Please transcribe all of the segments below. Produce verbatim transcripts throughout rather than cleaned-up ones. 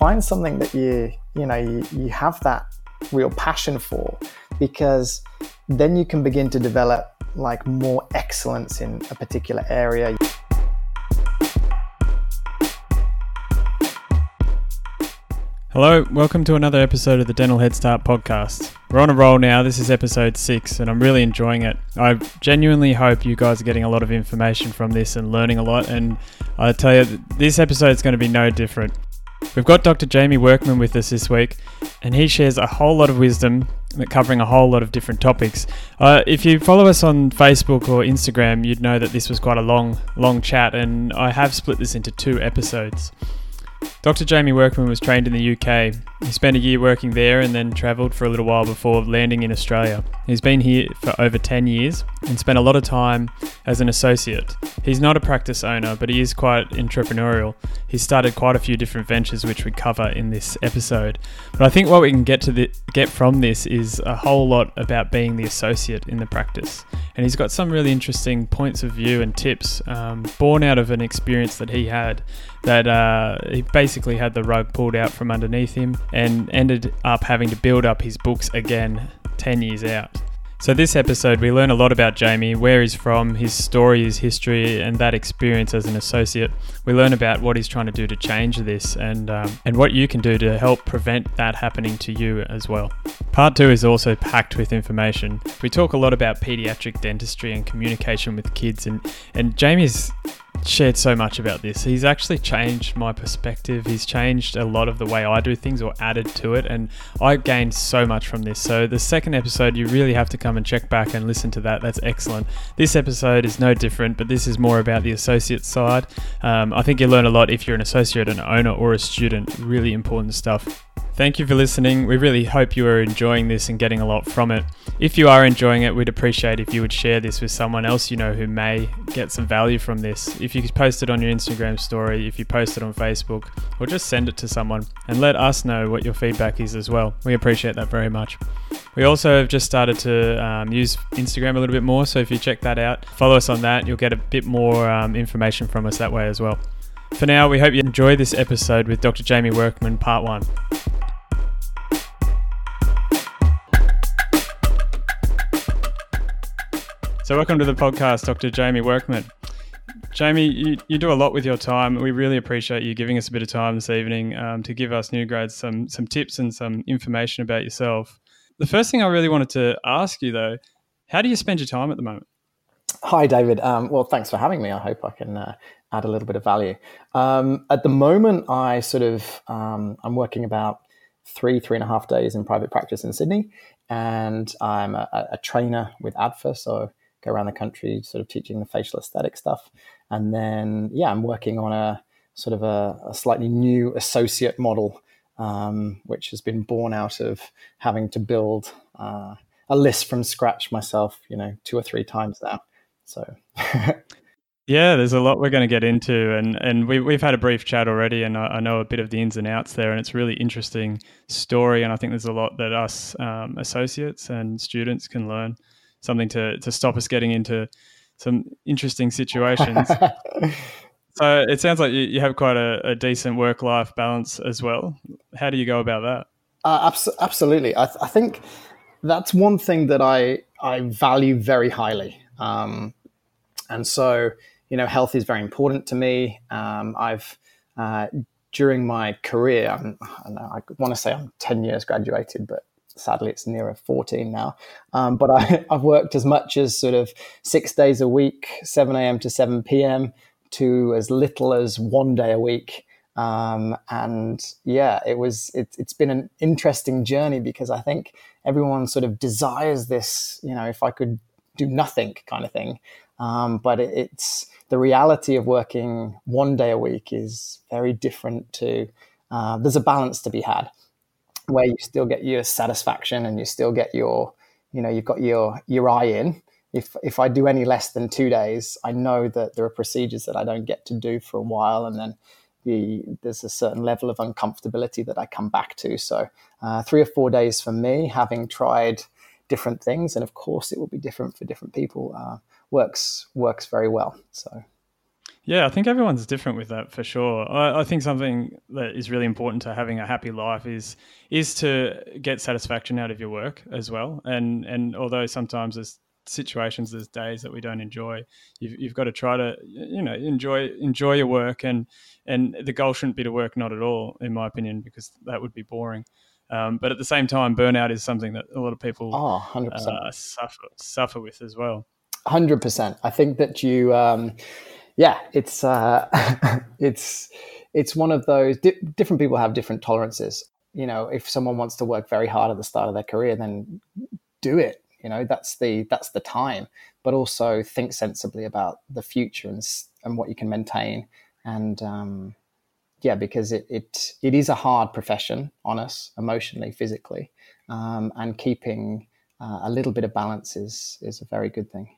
find something that you, you know, you, you have that real passion for, because then you can begin to develop like more excellence in a particular area. Hello, welcome to another episode of the Dental Head Start podcast. We're on a roll now. This is episode six and I'm really enjoying it. I genuinely hope you guys are getting a lot of information from this and learning a lot, and I tell you, this episode is going to be no different. We've got Doctor Jamie Workman with us this week, and he shares a whole lot of wisdom covering a whole lot of different topics. Uh, if you follow us on Facebook or Instagram, you'd know that this was quite a long, long chat, and I have split this into two episodes. Doctor Jamie Workman was trained in the U K. He spent a year working there and then travelled for a little while before landing in Australia. He's been here for over ten years and spent a lot of time as an associate. He's not a practice owner, but he is quite entrepreneurial. He's started quite a few different ventures which we cover in this episode. But I think what we can get to the, get from this is a whole lot about being the associate in the practice. And he's got some really interesting points of view and tips um, born out of an experience that he had, that uh, he basically had the rug pulled out from underneath him and ended up having to build up his books again ten years out. So this episode we learn a lot about Jamie, where he's from, his story, his history, and that experience as an associate. We learn about what he's trying to do to change this and um, and what you can do to help prevent that happening to you as well. Part two is also packed with information. We talk a lot about pediatric dentistry and communication with kids, and, and Jamie's shared so much about this. He's actually changed my perspective. He's changed a lot of the way I do things, or added to it, and I gained so much from this. So the second episode, you really have to come and check back and listen to that. That's excellent. This episode is no different, but this is more about the associate side. Um, I think you'll learn a lot if you're an associate, an owner, or a student. Really important stuff. Thank you for listening. We really hope you are enjoying this and getting a lot from it. If you are enjoying it, we'd appreciate if you would share this with someone else you know who may get some value from this. If you could post it on your Instagram story, if you post it on Facebook, or just send it to someone and let us know what your feedback is as well. We appreciate that very much. We also have just started to um, use Instagram a little bit more, so if you check that out, follow us on that, you'll get a bit more um, information from us that way as well. For now, we hope you enjoy this episode with Doctor Jamie Workman, part one. So welcome to the podcast, Doctor Jamie Workman. Jamie, you, you do a lot with your time. We really appreciate you giving us a bit of time this evening um, to give us new grads some some tips and some information about yourself. The first thing I really wanted to ask you, though, how do you spend your time at the moment? Hi, David. Um, well, thanks for having me. I hope I can uh, add a little bit of value. Um, at the moment, I sort of, um, I'm working about three, three and a half days in private practice in Sydney, and I'm a, a trainer with A D F A, so go around the country sort of teaching the facial aesthetic stuff. And then, yeah, I'm working on a sort of a, a slightly new associate model, um, which has been born out of having to build uh, a list from scratch myself, you know, two or three times now. So... Yeah, there's a lot we're going to get into, and, and we, we've had a brief chat already, and I, I know a bit of the ins and outs there, and it's a really interesting story, and I think there's a lot that us um, associates and students can learn, something to, to stop us getting into some interesting situations. So it sounds like you, you have quite a, a decent work-life balance as well. How do you go about that? Uh, abs- absolutely. I, th- I think that's one thing that I, I value very highly. Um, and so... You know, health is very important to me. Um, I've, uh, during my career, I'm, I, don't know, I want to say I'm ten years graduated, but sadly it's nearer fourteen now. Um, but I, I've worked as much as sort of six days a week, seven a.m. to seven p.m. to as little as one day a week. Um, and yeah, it was, it, it's been an interesting journey, because I think everyone sort of desires this, you know, if I could do nothing kind of thing. Um, but it, it's the reality of working one day a week is very different to, uh, there's a balance to be had where you still get your satisfaction and you still get your, you know, you've got your, your eye in. If, if I do any less than two days, I know that there are procedures that I don't get to do for a while. And then the, there's a certain level of uncomfortability that I come back to. So uh, three or four days for me, having tried different things, and of course it will be different for different people, uh, works works very well. So Yeah, I think everyone's different with that for sure. I, I think something that is really important to having a happy life is is to get satisfaction out of your work as well. And and although sometimes there's situations, there's days that we don't enjoy, you've, you've got to try to you know enjoy enjoy your work. And and the goal shouldn't be to work not at all, in my opinion, because that would be boring. Um, but at the same time, burnout is something that a lot of people Oh, one hundred percent. uh, suffer suffer with as well. one hundred percent. I think that you, um, yeah, it's uh, it's it's one of those. Di- different people have different tolerances. You know, if someone wants to work very hard at the start of their career, then do it. You know, that's the that's the time. But also think sensibly about the future and and what you can maintain. And um, yeah, because it it it is a hard profession on us emotionally, physically, um, and keeping uh, a little bit of balance is is a very good thing.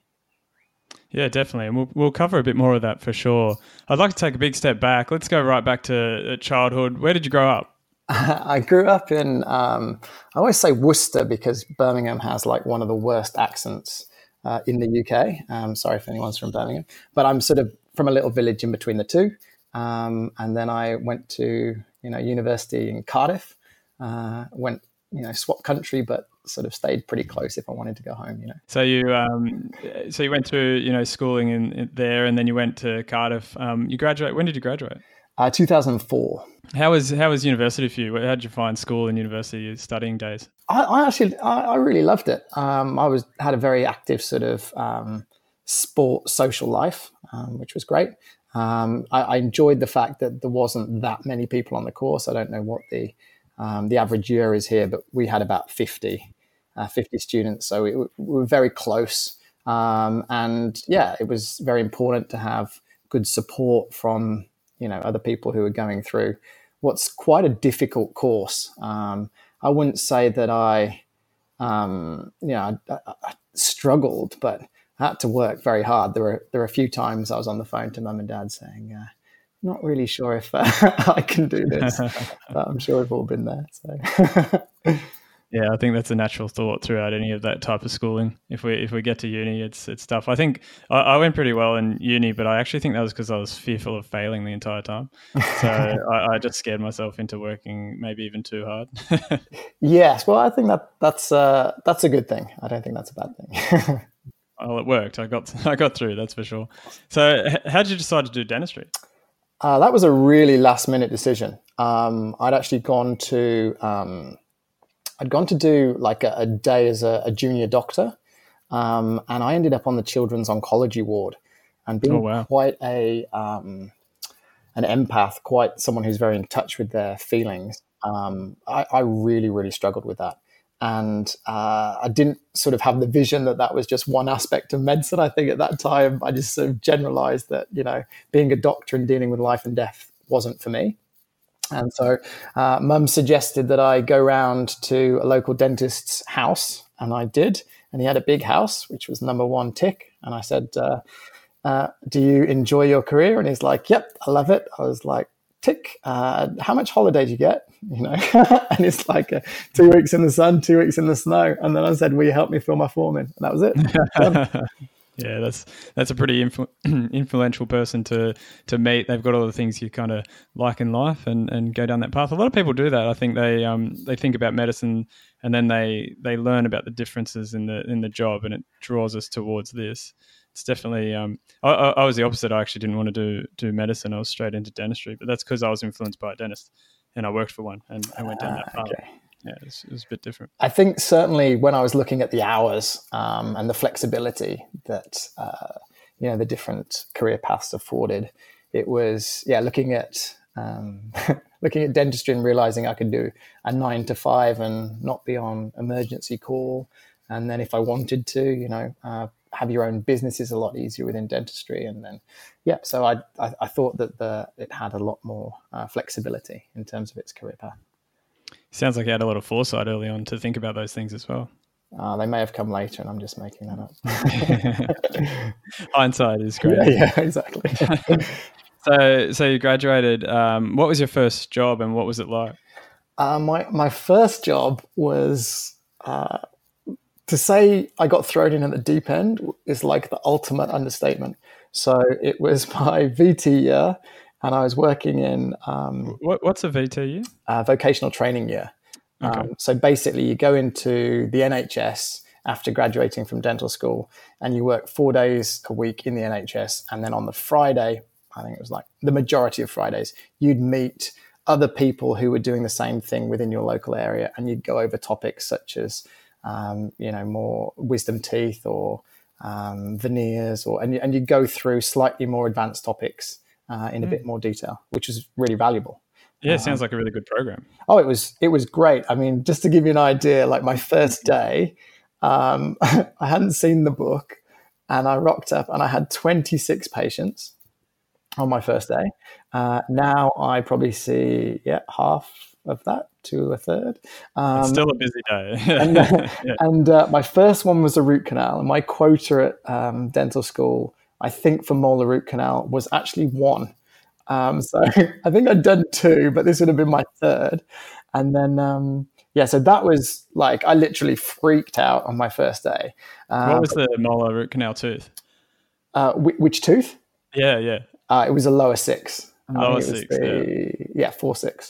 Yeah, definitely. And we'll, we'll cover a bit more of that for sure. I'd like to take a big step back. Let's go right back to childhood. Where did you grow up? I grew up in, um, I always say Worcester because Birmingham has like one of the worst accents uh, in the U K. Um, sorry if anyone's from Birmingham, but I'm sort of from a little village in between the two. Um, and then I went to, you know, university in Cardiff, uh, went, you know, swap country, but sort of stayed pretty close if I wanted to go home, you know. So you, um, so you went through, you know, schooling in, in there, and then you went to Cardiff. Um, you graduate. When did you graduate? Uh, two thousand four. How was how was university for you? How did you find school and university studying days? I, I actually, I, I really loved it. Um, I was had a very active sort of um, sport social life, um, which was great. Um, I, I enjoyed the fact that there wasn't that many people on the course. I don't know what the um, the average year is here, but we had about fifty, uh, fifty students, so we, we were very close. Um, and yeah, it was very important to have good support from you know other people who are going through what's quite a difficult course. Um, I wouldn't say that I, um, you know, I, I, I struggled, but I had to work very hard. There were there were a few times I was on the phone to mum and dad saying, uh, "Not really sure if uh, I can do this," but I'm sure we've all been there. So. Yeah, I think that's a natural thought throughout any of that type of schooling. If we if we get to uni, it's it's tough. I think I, I went pretty well in uni, but I actually think that was because I was fearful of failing the entire time. So I, I just scared myself into working maybe even too hard. Yes, well, I think that that's uh, that's a good thing. I don't think that's a bad thing. Well, it worked. I got I got through. That's for sure. So how did you decide to do dentistry? Uh, that was a really last minute decision. Um, I'd actually gone to. Um, I'd gone to do like a, a day as a, a junior doctor, um, and I ended up on the children's oncology ward. And being oh, wow. quite a um, an empath, quite someone who's very in touch with their feelings, um, I, I really, really struggled with that. And uh, I didn't sort of have the vision that that was just one aspect of medicine. I think at that time, I just sort of generalized that, you know, being a doctor and dealing with life and death wasn't for me. And so uh, mum suggested that I go round to a local dentist's house, and I did. And he had a big house, which was number one tick. And I said, uh, uh, do you enjoy your career? And he's like, yep, I love it. I was like, tick. Uh, how much holiday do you get? You know, and it's like uh, two weeks in the sun, two weeks in the snow. And then I said, will you help me fill my form in? And that was it. Yeah, that's that's a pretty influ- influential person to to meet. They've got all the things you kind of like in life, and, and go down that path. A lot of people do that. I think they um they think about medicine, and then they they learn about the differences in the in the job, and it draws us towards this. It's definitely um I, I was the opposite. I actually didn't want to do do medicine. I was straight into dentistry, but that's because I was influenced by a dentist, and I worked for one, and I went down that path. Uh, okay. Yeah, it was, it was a bit different. I think certainly when I was looking at the hours um, and the flexibility that, uh, you know, the different career paths afforded, it was, yeah, looking at um, looking at dentistry and realizing I could do a nine to five and not be on emergency call. And then if I wanted to, you know, uh, have your own business is a lot easier within dentistry. And then, yeah, so I I, I thought that the it had a lot more uh, flexibility in terms of its career path. Sounds like you had a lot of foresight early on to think about those things as well. Uh, they may have come later, and I'm just making that up. Hindsight is great. Yeah, yeah, exactly. so, so you graduated. Um, what was your first job, and what was it like? Uh, my my first job was uh, to say I got thrown in at the deep end is like the ultimate understatement. So it was my V T year, and I was working in um, what, what's a V T year? Uh, vocational training year. Okay. Um, so basically, you go into the N H S after graduating from dental school, and you work four days a week in the N H S, and then on the Friday, I think it was like the majority of Fridays, you'd meet other people who were doing the same thing within your local area, and you'd go over topics such as, um, you know, more wisdom teeth or um, veneers, or and, and you'd go through slightly more advanced topics uh, in a mm. bit more detail, which is really valuable. Yeah, it sounds um, like a really good program. Oh, it was it was great. I mean, just to give you an idea, like my first day, um, I hadn't seen the book, and I rocked up, and I had twenty-six patients on my first day. Uh, now I probably see yeah half of that to a third. Um, it's still a busy day. and uh, yeah. and uh, my first one was a root canal, and my quota at um, dental school, I think for molar root canal, was actually one. Um, so I think I'd done two, but this would have been my third. And then, um, yeah, so that was like, I literally freaked out on my first day. Um, what was the molar root canal tooth? Uh, which, which tooth? Yeah, yeah. Uh, it was a lower six. Lower six, the, yeah. Yeah, four six.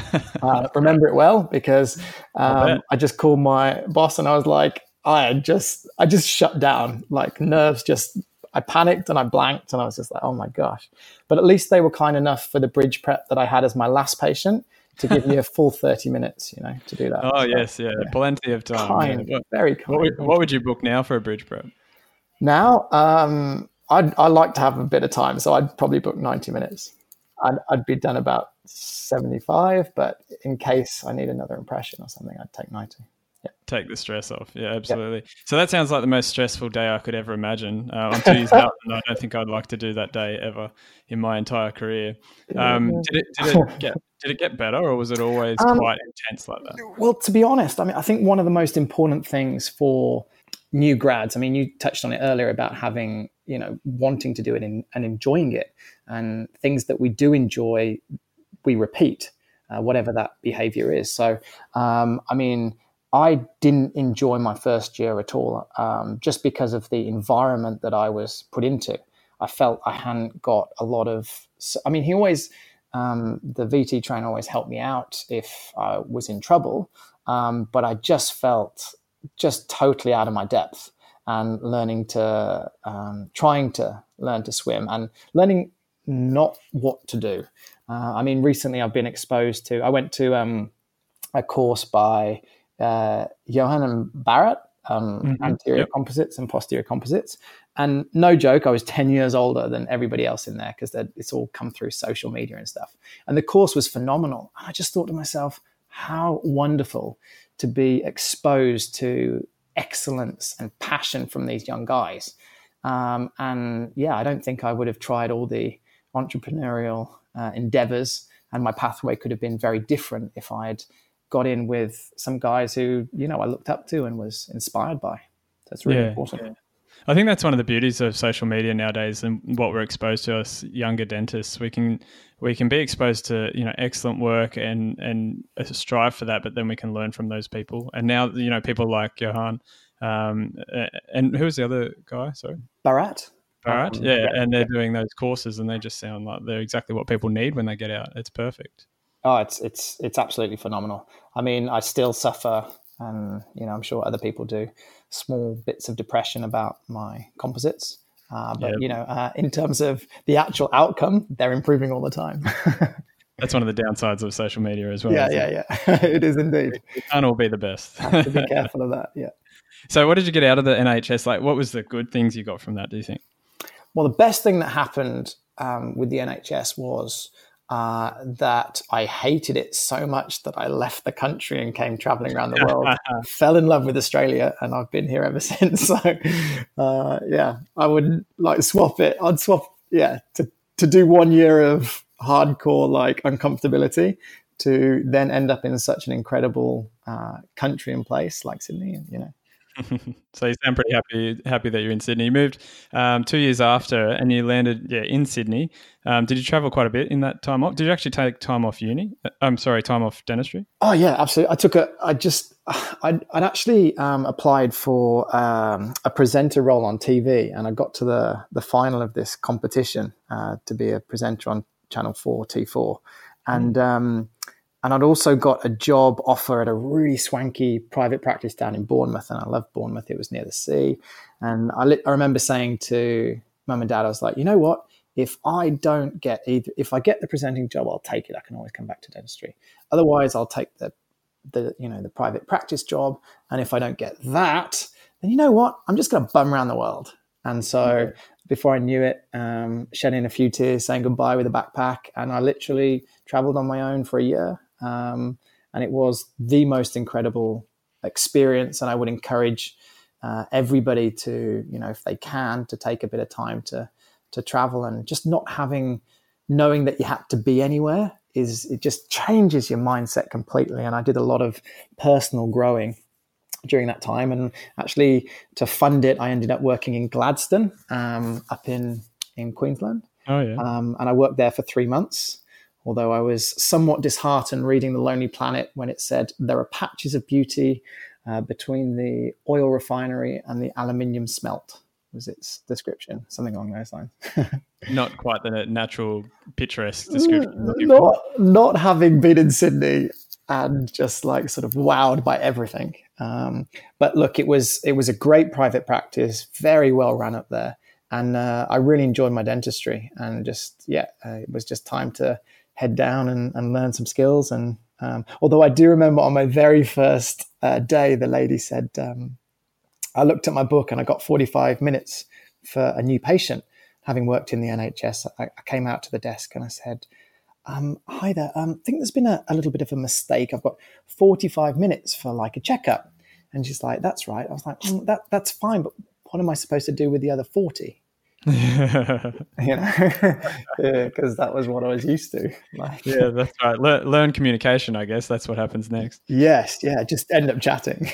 uh, remember it well because um, I just called my boss and I was like, I had just, I just shut down, like nerves just, I panicked and I blanked and I was just like, oh my gosh. But at least they were kind enough for the bridge prep that I had as my last patient to give me a full thirty minutes, you know, to do that. Oh, so, yes, yeah. yeah. Plenty of time. Kind, yeah. what, very kind. What would, what would you book now for a bridge prep? Now, um, I'd, I like to have a bit of time, so I'd probably book ninety minutes. I'd, I'd be done about seventy-five, but in case I need another impression or something, I'd take ninety. Yeah. Take the stress off. Yeah, absolutely. Yep. So that sounds like the most stressful day I could ever imagine. Uh, I'm two years out, and I don't think I'd like to do that day ever in my entire career. Um, yeah. Did it did it get did it get better, or was it always um, quite intense like that? Well, to be honest, I mean, I think one of the most important things for new grads, I mean, you touched on it earlier about having, you know, wanting to do it in, and enjoying it, and things that we do enjoy, we repeat, uh, whatever that behavior is. So, um, I mean. I didn't enjoy my first year at all, um, just because of the environment that I was put into. I felt I hadn't got a lot of, I mean, he always, um, the V T trainer always helped me out if I was in trouble, um, but I just felt just totally out of my depth and learning to, um, trying to learn to swim and learning not what to do. Uh, I mean, recently I've been exposed to, I went to um, a course by Uh, Johan and Barrett, um, mm-hmm. anterior yep. composites and posterior composites. And no joke, I was ten years older than everybody else in there because it's all come through social media and stuff. And the course was phenomenal. And I just thought to myself, how wonderful to be exposed to excellence and passion from these young guys. Um, and yeah, I don't think I would have tried all the entrepreneurial uh, endeavors, and my pathway could have been very different if I had got in with some guys who, you know, I looked up to and was inspired by. That's really yeah, important. Yeah. I think that's one of the beauties of social media nowadays and what we're exposed to as younger dentists. We can we can be exposed to, you know, excellent work and, and strive for that, but then we can learn from those people. And now, you know, people like Johan, um, and who was the other guy? Sorry? Barat. Barat, um, yeah, yeah. And they're yeah. doing those courses and they just sound like they're exactly what people need when they get out. It's perfect. Oh, it's it's it's absolutely phenomenal. I mean, I still suffer, and you know, I'm sure other people do, small bits of depression about my composites. Uh, but yep. you know, uh, in terms of the actual outcome, they're improving all the time. That's one of the downsides of social media as well. Yeah, yeah, it? yeah. It is indeed. It can't all be the best. Have to be careful of that. Yeah. So, what did you get out of the N H S? Like, what was the good things you got from that? Do you think? Well, the best thing that happened um, with the N H S was. Uh, that I hated it so much that I left the country and came traveling around the world, fell in love with Australia, and I've been here ever since. So, uh, yeah, I would like swap it. I'd swap, yeah, to, to do one year of hardcore like uncomfortability to then end up in such an incredible uh, country and place like Sydney, and you know. So you sound pretty happy happy that you're in Sydney. You moved um, two years after and you landed yeah in Sydney. Um, did you travel quite a bit in that time off? Did you actually take time off uni? I'm sorry, time off dentistry? Oh, yeah, absolutely. I took a, I just, I'd, I'd actually um, applied for um, a presenter role on T V, and I got to the, the final of this competition uh, to be a presenter on Channel four, T four. And mm. um, and I'd also got a job offer at a really swanky private practice down in Bournemouth, and I loved Bournemouth. It was near the sea. And I, li- I remember saying to mum and dad, I was like, you know what? If I don't get either, if I get the presenting job, I'll take it. I can always come back to dentistry. Otherwise, I'll take the the you know the private practice job, and if I don't get that, then you know what, I'm just going to bum around the world. And so okay. before I knew it, um shedding a few tears, saying goodbye with a backpack, and I literally traveled on my own for a year, um and it was the most incredible experience. And I would encourage uh, everybody to, you know if they can, to take a bit of time to to travel, and just not having knowing that you had to be anywhere is it just changes your mindset completely. And I did a lot of personal growing during that time. And actually, to fund it, I ended up working in Gladstone, um, up in, in Queensland. Oh, yeah. Um, and I worked there for three months, although I was somewhat disheartened reading The Lonely Planet when it said there are patches of beauty uh, between the oil refinery and the aluminium smelt, was its description, something along those lines. Not quite the natural picturesque description. Not, not having been in Sydney and just like sort of wowed by everything. Um, but look, it was it was a great private practice, very well run up there. And uh, I really enjoyed my dentistry. And just, yeah, uh, it was just time to head down and, and learn some skills. And um, although I do remember on my very first uh, day, the lady said, um, I looked at my book and I got forty-five minutes for a new patient. Having worked in the N H S, I, I came out to the desk and I said, um, hi there, um, I think there's been a, a little bit of a mistake. I've got forty-five minutes for like a checkup. And she's like, that's right. I was like, mm, that that's fine, but what am I supposed to do with the other forty? You know, because that was what I was used to. Like, yeah, that's right. Le- learn communication, I guess. That's what happens next. Yes, yeah, just end up chatting.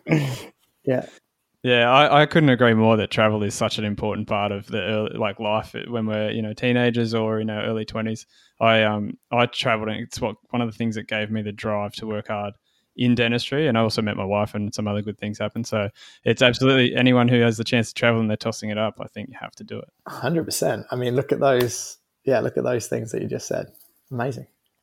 Yeah. Yeah, I, I couldn't agree more that travel is such an important part of the early, like life when we're, you know, teenagers or in our early twenties. I um I traveled, and it's what one of the things that gave me the drive to work hard in dentistry. And I also met my wife, and some other good things happened. So it's absolutely anyone who has the chance to travel and they're tossing it up, I think you have to do it. one hundred percent. I mean, look at those. Yeah, look at those things that you just said. Amazing.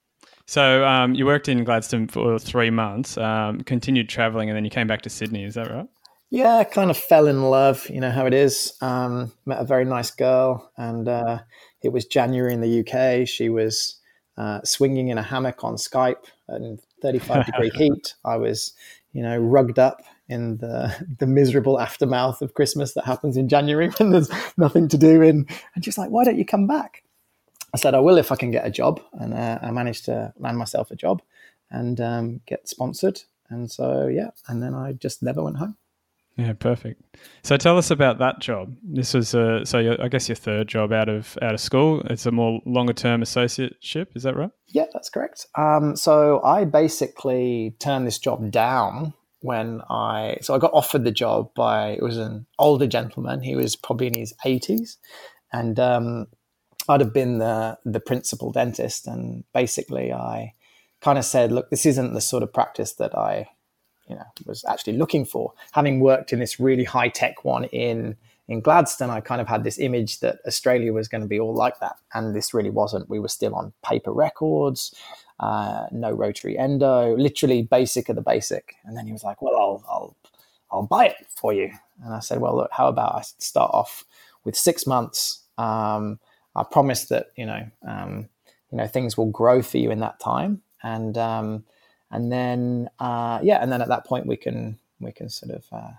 So um, you worked in Gladstone for three months, um, continued traveling, and then you came back to Sydney. Is that right? Yeah, kind of fell in love, you know how it is. Um, met a very nice girl, and uh, it was January in the U K. She was uh, swinging in a hammock on Skype in thirty-five degree heat. I was, you know, rugged up in the the miserable aftermath of Christmas that happens in January when there's nothing to do. And, and she's like, why don't you come back? I said, I will if I can get a job. And uh, I managed to land myself a job and um, get sponsored. And so, yeah, and then I just never went home. Yeah, perfect. So tell us about that job. This was uh, so your, I guess your third job out of out of school. It's a more longer term associateship. Is that right? Yeah, that's correct. Um, so I basically turned this job down when I so I got offered the job by it was an older gentleman. He was probably in his eighties, and um, I'd have been the the principal dentist. And basically, I kind of said, "Look, this isn't the sort of practice that I." you know, was actually looking for. Having worked in this really high-tech one in, in Gladstone, I kind of had this image that Australia was going to be all like that. And this really wasn't. We were still on paper records, uh, no rotary endo, literally basic of the basic. And then he was like, well, I'll, I'll, I'll buy it for you. And I said, well, look, how about I start off with six months? Um, I promise that, you know, um, you know, things will grow for you in that time. And, um, And then, uh, yeah, and then at that point we can we can sort of uh,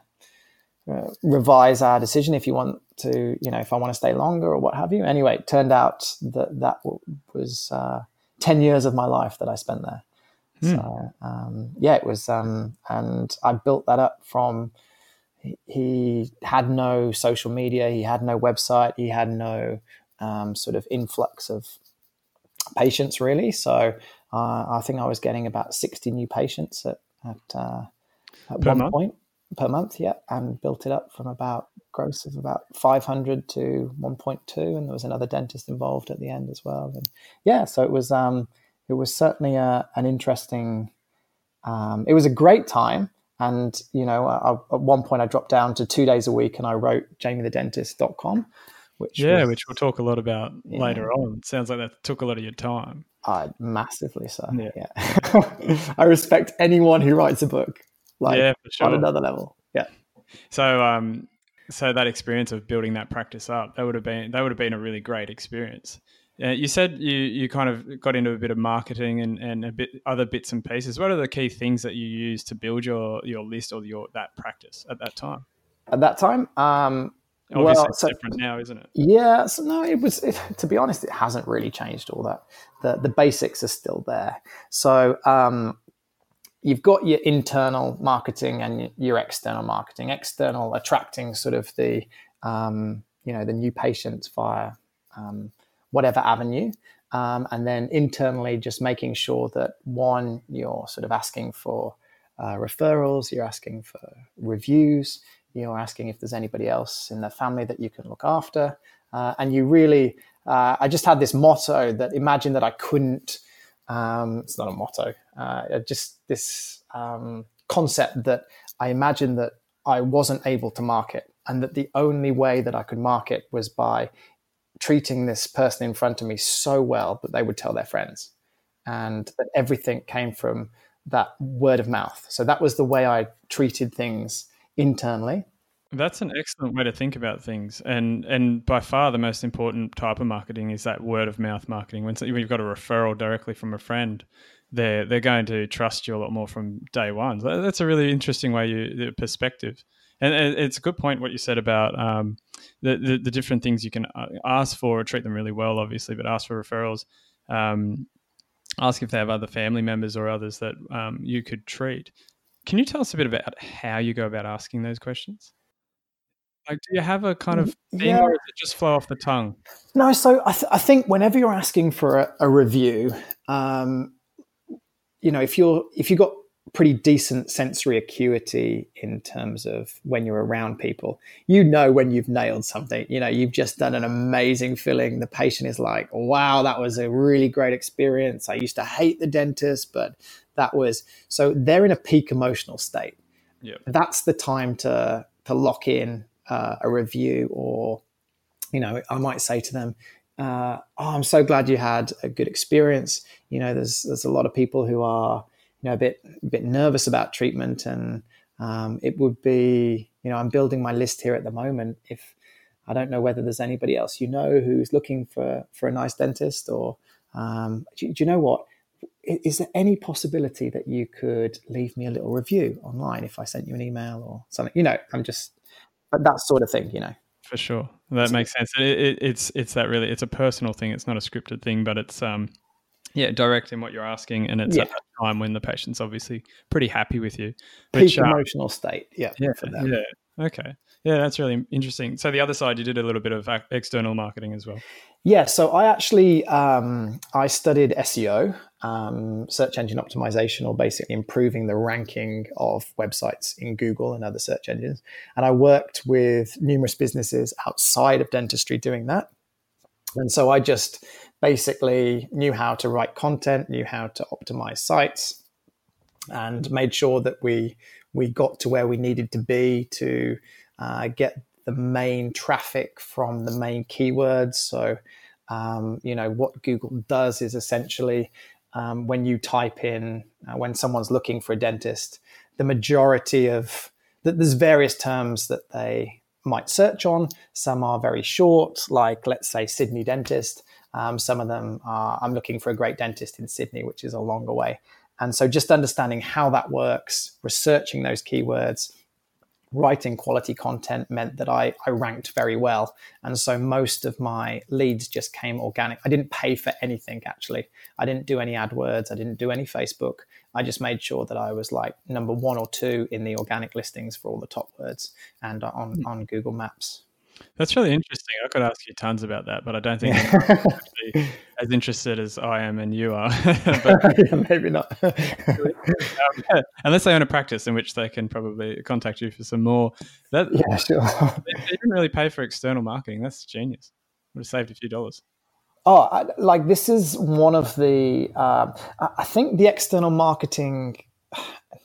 uh, revise our decision if you want to, you know, if I want to stay longer or what have you. Anyway, it turned out that that was uh, ten years of my life that I spent there. Mm. So, um, yeah, it was, um, and I built that up from, he, he had no social media, he had no website, he had no um, sort of influx of patients really. So, Uh, I think I was getting about sixty new patients at at, uh, at one month? point per month, yeah, and built it up from about gross of about five hundred to one point two, and there was another dentist involved at the end as well. And yeah, so it was um, it was certainly a, an interesting. Um, it was a great time, And, you know, I, at one point I dropped down to two days a week and I wrote jamie the dentist dot com, which yeah, was, which we'll talk a lot about yeah, later on. Sounds like that took a lot of your time. uh, massively so. Yeah. yeah. I respect anyone who writes a book, like, yeah, for sure. on another level. Yeah. So, um, so that experience of building that practice up, that would have been that would have been a really great experience. Uh, you said you you kind of got into a bit of marketing and, and a bit other bits and pieces. What are the key things that you use to build your your list or your that practice at that time? At that time, um, obviously well, it's so, different now, isn't it? Yeah. So no, it was. It, to be honest, it hasn't really changed all that. The the basics are still there. So um, you've got your internal marketing and your external marketing. External attracting sort of the um, you know the new patients via um, whatever avenue. Um, and then internally, just making sure that one, you're sort of asking for uh, referrals, you're asking for reviews, you're asking if there's anybody else in the family that you can look after. Uh, and you really, uh, I just had this motto that imagine that I couldn't, um, it's not a motto, uh, just this um, concept that I imagined that I wasn't able to market and that the only way that I could market was by treating this person in front of me so well that they would tell their friends, and that everything came from that word of mouth. So that was the way I treated things internally. That's an excellent way to think about things. And and by far the most important type of marketing is that word of mouth marketing. When you've got a referral directly from a friend, they're, they're going to trust you a lot more from day one. That's a really interesting way, you the perspective. And it's a good point what you said about um, the, the the different things you can ask for or treat them really well, obviously, but ask for referrals. Um, ask if they have other family members or others that um, you could treat. Can you tell us a bit about how you go about asking those questions? Like, do you have a kind of thing, Yeah. or does it just flow off the tongue? No, so I, th- I think whenever you're asking for a, a review, um, you know, if you're if you've got pretty decent sensory acuity in terms of when you're around people, you know when you've nailed something. You know, you've just done an amazing filling. The patient is like, wow, that was a really great experience. I used to hate the dentist, but that was... So they're in a peak emotional state. Yeah. That's the time to to lock in uh, a review, or, you know, I might say to them, uh, oh, I'm so glad you had a good experience. You know, there's there's a lot of people who are, you know, a bit a bit nervous about treatment, and um, it would be, you know, I'm building my list here at the moment. If I don't know whether there's anybody else you know who's looking for for a nice dentist, or um, do, do you know what? Is there any possibility that you could leave me a little review online if I sent you an email or something? You know, I'm just, but that sort of thing, you know. For sure, that makes sense. It, it, it's it's that really, it's a personal thing. It's not a scripted thing, but it's um, yeah, direct in what you're asking, and it's Yeah. at that time when the patient's obviously pretty happy with you. Which, Peak um, emotional state, yeah, yeah, for them. yeah, okay, yeah, that's really interesting. So the other side, you did a little bit of external marketing as well. Yeah, so I actually um, I studied S E O, um, search engine optimization, or basically improving the ranking of websites in Google and other search engines. And I worked with numerous businesses outside of dentistry doing that. And so I just basically knew how to write content, knew how to optimize sites, and made sure that we we got to where we needed to be to uh, get the main traffic from the main keywords. So, um, you know, what Google does is essentially um, when you type in, uh, when someone's looking for a dentist, the majority of, there's various terms that they might search on. Some are very short, like let's say Sydney dentist. Um, some of them are, I'm looking for a great dentist in Sydney, which is a longer way. And so just understanding how that works, researching those keywords, writing quality content meant that I, I ranked very well. And so most of my leads just came organic. I didn't pay for anything, actually. I didn't do any AdWords. I didn't do any Facebook. I just made sure that I was like number one or two in the organic listings for all the top words and on, on Google Maps. That's really interesting. I could ask you tons about that, but I don't think I'm actually as interested as I am and you are. But, yeah, maybe not. um, unless they own a practice in which they can probably contact you for some more. That, yeah, sure. They, they didn't really pay for external marketing. That's genius. Would have saved a few dollars. Oh, I, like this is one of the, uh, I think the external marketing,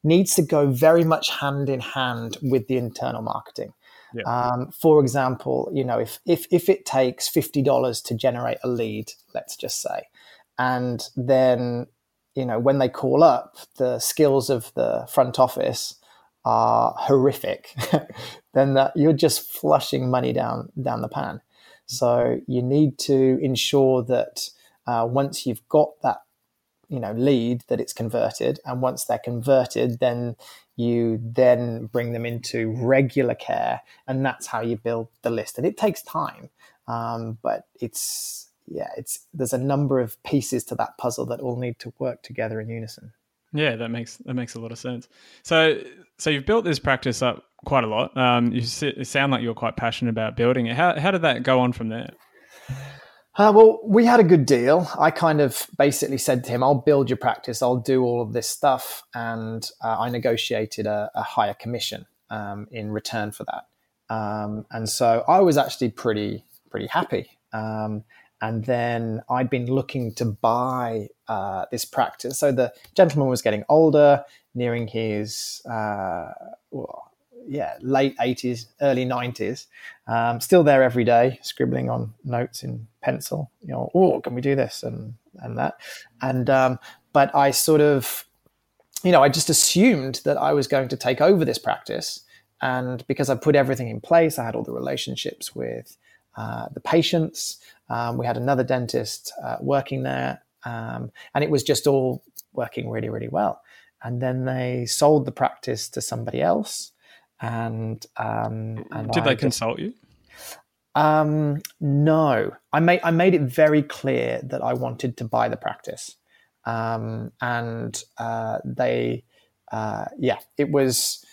needs to go very much hand in hand with the internal marketing. Yeah. Um, for example, you know, if if if it takes fifty dollars to generate a lead, let's just say, and then, you know, when they call up, the skills of the front office are horrific, then that you're just flushing money down down the pan. So you need to ensure that uh, once you've got that, you know, lead, that it's converted, and once they're converted, then you then bring them into regular care, and that's how you build the list. And it takes time, um, but it's yeah, it's there's a number of pieces to that puzzle that all need to work together in unison. Yeah, that makes that makes a lot of sense. So, so you've built this practice up quite a lot. Um, you sound like you're quite passionate about building it. How how did that go on from there? Uh, well, we had a good deal. I kind of basically said to him, I'll build your practice, I'll do all of this stuff. And uh, I negotiated a, a higher commission um, in return for that. Um, and so I was actually pretty, pretty happy. Um, and then I'd been looking to buy uh, this practice. So the gentleman was getting older, nearing his, uh, well, yeah, late eighties, early nineties, um, still there every day, scribbling on notes in pencil, you know, oh, can we do this and, and that? And, um, but I sort of, you know, I just assumed that I was going to take over this practice. And because I put everything in place, I had all the relationships with uh, the patients. Um, we had another dentist uh, working there, um, and it was just all working really, really well. And then they sold the practice to somebody else. And, um, and did I they just, consult you? Um, no, I made I made it very clear that I wanted to buy the practice, um, and uh, they, uh, yeah, it was.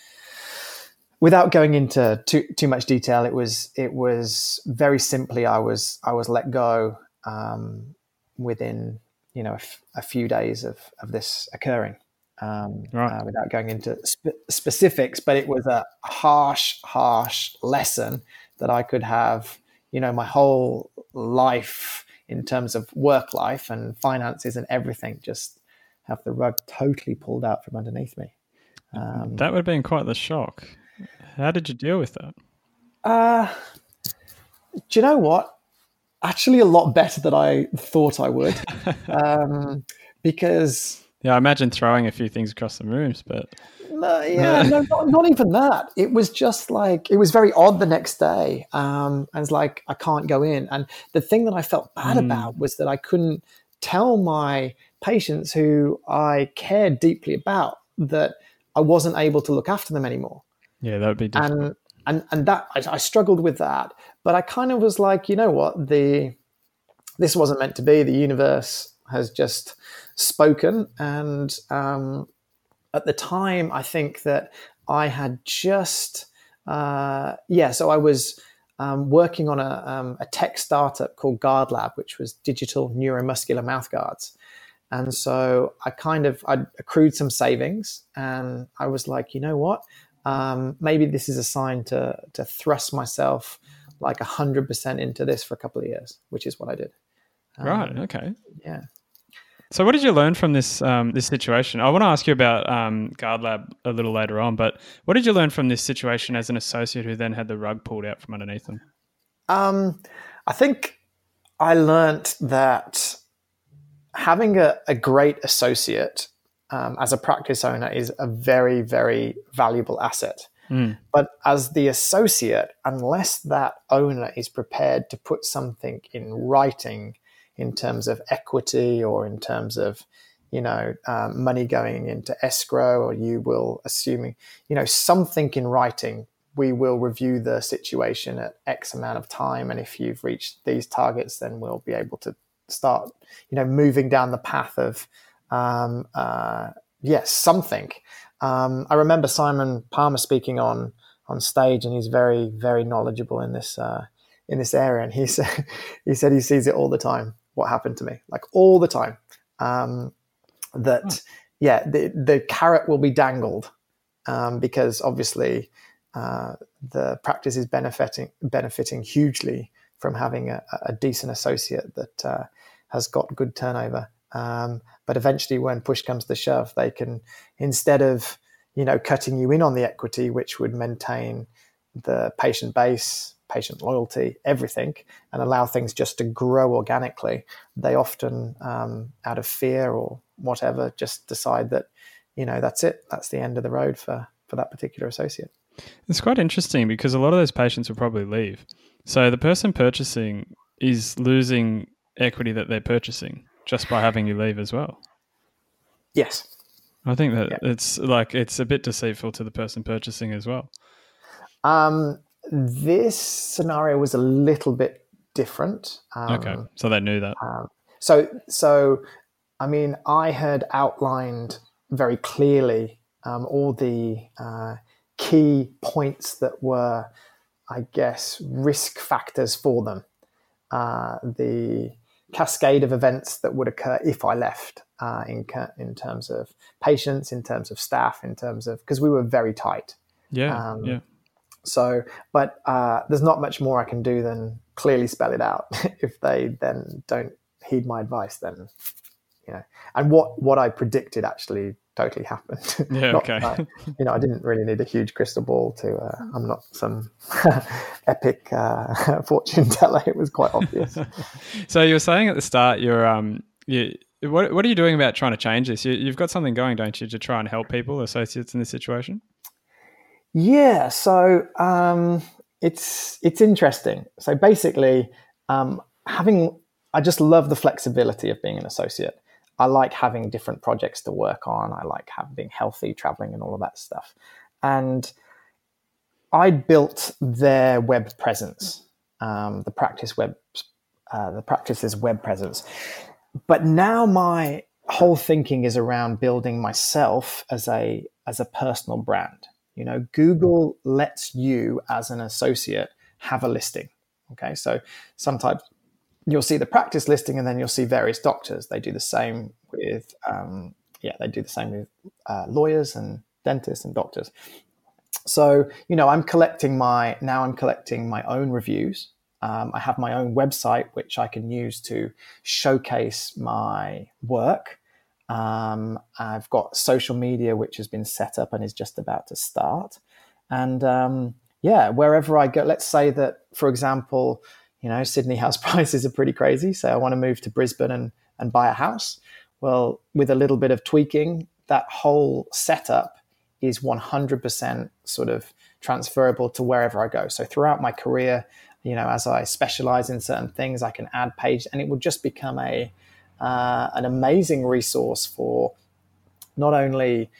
Without going into too too much detail, it was it was very simply I was I was let go um, within you know a, f- a few days of of this occurring. Um, right. uh, without going into spe- specifics, but it was a harsh, harsh lesson that I could have, you know, my whole life in terms of work life and finances and everything, just have the rug totally pulled out from underneath me. Um, that would have been quite the shock. How did you deal with that? Uh, do you know what? Actually, a lot better than I thought I would, um, because... Yeah, I imagine throwing a few things across the rooms, but... No, yeah, no, not, not even that. It was just like, it was very odd the next day. Um, and it's like, I can't go in. And the thing that I felt bad mm. about was that I couldn't tell my patients who I cared deeply about that I wasn't able to look after them anymore. Yeah, that would be difficult. And, and, and that, I, I struggled with that. But I kind of was like, you know what, the this wasn't meant to be. The universe has just spoken. And um, at the time, I think that I had just, uh, yeah, so I was um, working on a, um, a tech startup called Guard Lab, which was digital neuromuscular mouth guards. And so I kind of, I'd accrued some savings and I was like, you know what, um, maybe this is a sign to to thrust myself like one hundred percent into this for a couple of years, which is what I did. Um, right, okay. Yeah. So what did you learn from this um, this situation? I want to ask you about um, Guard Lab a little later on, but what did you learn from this situation as an associate who then had the rug pulled out from underneath them? Um, I think I learned that having a, a great associate um, as a practice owner is a very, very valuable asset. Mm. But as the associate, unless that owner is prepared to put something in writing in terms of equity or in terms of, you know, um, money going into escrow, or you will assuming, you know, something in writing, we will review the situation at X amount of time. And if you've reached these targets, then we'll be able to start, you know, moving down the path of, um, uh, yes, something. Um, I remember Simon Palmer speaking on, on stage, and he's very, very knowledgeable in this, uh, in this area. And he said, he said he sees it all the time. What happened to me, like all the time, um, that, oh. yeah, the, the carrot will be dangled, um, because obviously, uh, the practice is benefiting, benefiting hugely from having a, a decent associate that, uh, has got good turnover. Um, but eventually when push comes to shove, they can, instead of, you know, cutting you in on the equity, which would maintain the patient base, patient loyalty, everything, and allow things just to grow organically. They often, um, out of fear or whatever, just decide that, you know, that's it. That's the end of the road for, for that particular associate. It's quite interesting because a lot of those patients will probably leave. So the person purchasing is losing equity that they're purchasing just by having you leave as well. Yes. I think that Yeah. it's like, it's a bit deceitful to the person purchasing as well. Um, this scenario was a little bit different. Um, Okay. So they knew that. Um, so, so, I mean, I had outlined very clearly um, all the uh, key points that were, I guess, risk factors for them. Uh, the cascade of events that would occur if I left uh, in in terms of patients, in terms of staff, in terms of, because we were very tight. Yeah, Um, yeah. So, but uh, there's not much more I can do than clearly spell it out. If they then don't heed my advice, then, you know, and what, what I predicted actually totally happened. Yeah, not, okay. uh, you know, I didn't really need a huge crystal ball to, uh, I'm not some epic uh, fortune teller. It was quite obvious. So you were saying at the start, you're, um, you, what, what are you doing about trying to change this? You, you've got something going, don't you, to try and help people, associates in this situation? Yeah, so um, it's it's interesting. So basically, um, having I just love the flexibility of being an associate. I like having different projects to work on. I like having being healthy, traveling, and all of that stuff. And I built their web presence, um, the practice web, uh, the practice's web presence. But now my whole thinking is around building myself as a as a personal brand. You know, Google lets you as an associate have a listing. Okay, so sometimes you'll see the practice listing and then you'll see various doctors. They do the same with, um, yeah, they do the same with uh, lawyers and dentists and doctors. So, you know, I'm collecting my, now I'm collecting my own reviews. Um, I have my own website, which I can use to showcase my work. Um, I've got social media, which has been set up and is just about to start. And um, yeah, wherever I go, let's say that, for example, you know, Sydney house prices are pretty crazy. So I want to move to Brisbane and, and buy a house. Well, with a little bit of tweaking, that whole setup is one hundred percent sort of transferable to wherever I go. So throughout my career, you know, as I specialize in certain things, I can add pages and it will just become a, Uh, an amazing resource for not only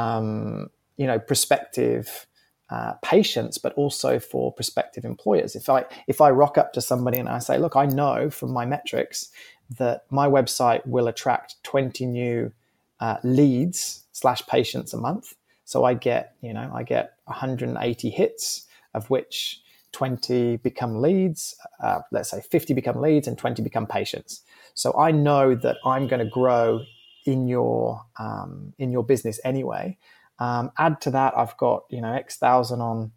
um, you know prospective uh, patients, but also for prospective employers. If I if I rock up to somebody and I say, "Look, I know from my metrics that my website will attract twenty new uh, leads slash patients a month," so I get you know I get one hundred eighty hits, of which twenty become leads. Uh, let's say fifty become leads and twenty become patients. So I know that I'm going to grow in your um, in your business anyway. Um, add to that, I've got you know X thousand on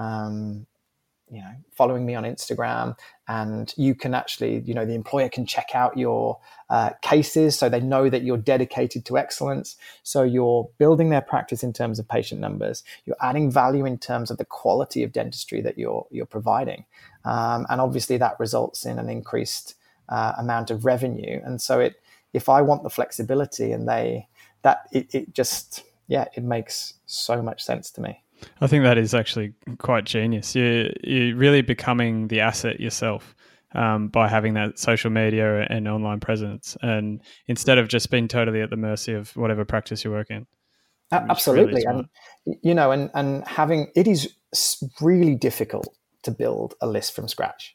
um, you know following me on Instagram, and you can actually you know the employer can check out your uh, cases, so they know that you're dedicated to excellence. So you're building their practice in terms of patient numbers. You're adding value in terms of the quality of dentistry that you're you're providing, um, and obviously that results in an increased Uh, amount of revenue. And so it, if I want the flexibility and they, that it, it just, yeah, it makes so much sense to me. I think that is actually quite genius. You, you're really becoming the asset yourself um, by having that social media and online presence. And instead of just being totally at the mercy of whatever practice you work in. Absolutely. Really and, you know, and, and having, it is really difficult to build a list from scratch.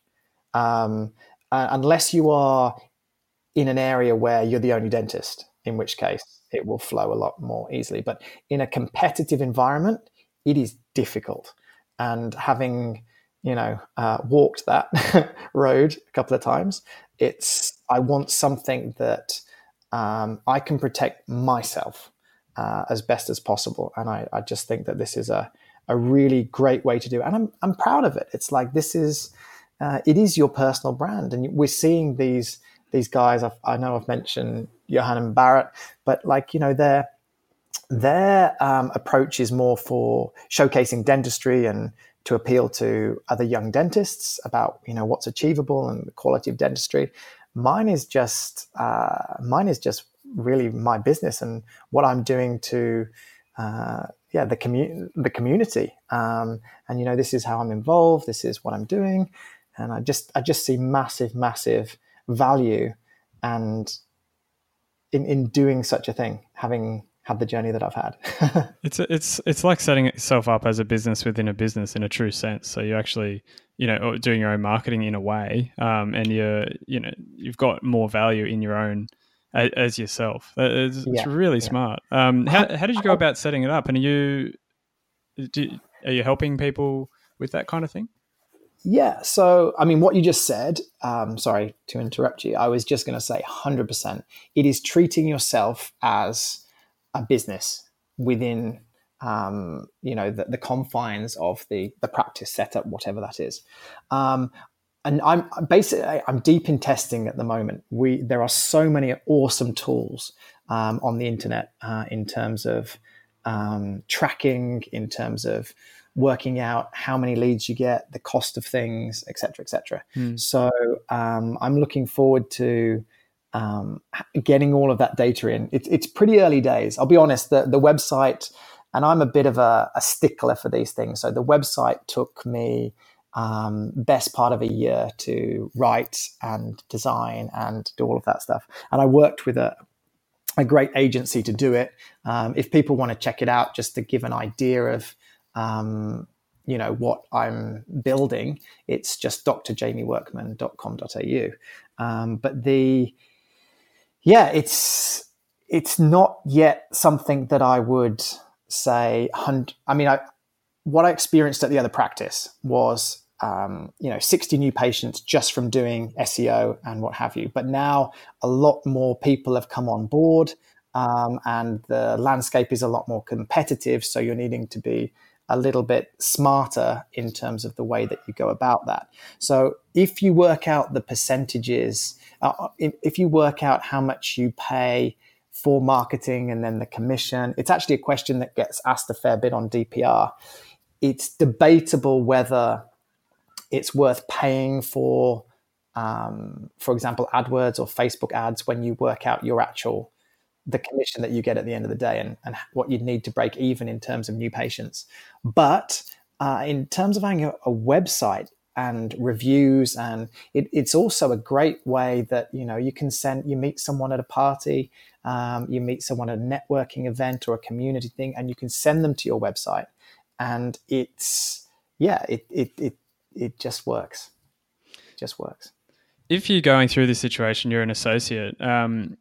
Um, Uh, unless you are in an area where you're the only dentist, in which case it will flow a lot more easily. But in a competitive environment, it is difficult. And having, you know, uh, walked that road a couple of times, it's, I want something that um, I can protect myself uh, as best as possible. And I, I just think that this is a, a really great way to do it. And I'm, I'm proud of it. It's like, this is, Uh, it is your personal brand, and we're seeing these these guys. I've, I know I've mentioned Johan and Barrett, but like you know, they're their um, approach is more for showcasing dentistry and to appeal to other young dentists about, you know, what's achievable and the quality of dentistry. Mine is just uh, mine is just really my business and what I'm doing to uh, yeah the community the community. Um, and you know, this is how I'm involved. This is what I'm doing, and I just I just see massive massive value and in in doing such a thing, having had the journey that I've had. it's it's it's like setting itself up as a business within a business in a true sense. So you're actually, you know, doing your own marketing in a way, um, and you're, you know, you've got more value in your own as, as yourself. It's, yeah, it's really yeah. smart. Um, how how did you go about setting it up? And are you do, are you helping people with that kind of thing? Yeah. So, I mean, what you just said, um, sorry to interrupt you. I was just going to say one hundred percent. It is treating yourself as a business within, um, you know, the, the confines of the, the practice setup, whatever that is. Um, and I'm basically, I'm deep in testing at the moment. We, there are so many awesome tools um, on the internet uh, in terms of um, tracking, in terms of working out how many leads you get, the cost of things, et cetera, et cetera. Hmm. So um, I'm looking forward to um, getting all of that data in. It, it's pretty early days. I'll be honest, the, the website, and I'm a bit of a, a stickler for these things. So the website took me um, best part of a year to write and design and do all of that stuff. And I worked with a, a great agency to do it. Um, if people want to check it out, just to give an idea of Um, you know, what I'm building, it's just d r jamie workman dot com dot a u. Um, but the, yeah, it's, it's not yet something that I would say, I mean, I, what I experienced at the other practice was, um, you know, sixty new patients just from doing S E O and what have you. But now a lot more people have come on board, um, and the landscape is a lot more competitive. So you're needing to be a little bit smarter in terms of the way that you go about that. So if you work out the percentages, uh, if you work out how much you pay for marketing and then the commission, it's actually a question that gets asked a fair bit on D P R. It's debatable whether it's worth paying for, um, for example, AdWords or Facebook ads when you work out your actual the commission that you get at the end of the day and, and what you'd need to break even in terms of new patients. But uh, in terms of having a, a website and reviews, and it, it's also a great way that, you know, you can send, you meet someone at a party, um, you meet someone at a networking event or a community thing, and you can send them to your website. And it's, yeah, it, it, it, it just works. It just works. If you're going through this situation, you're an associate, um,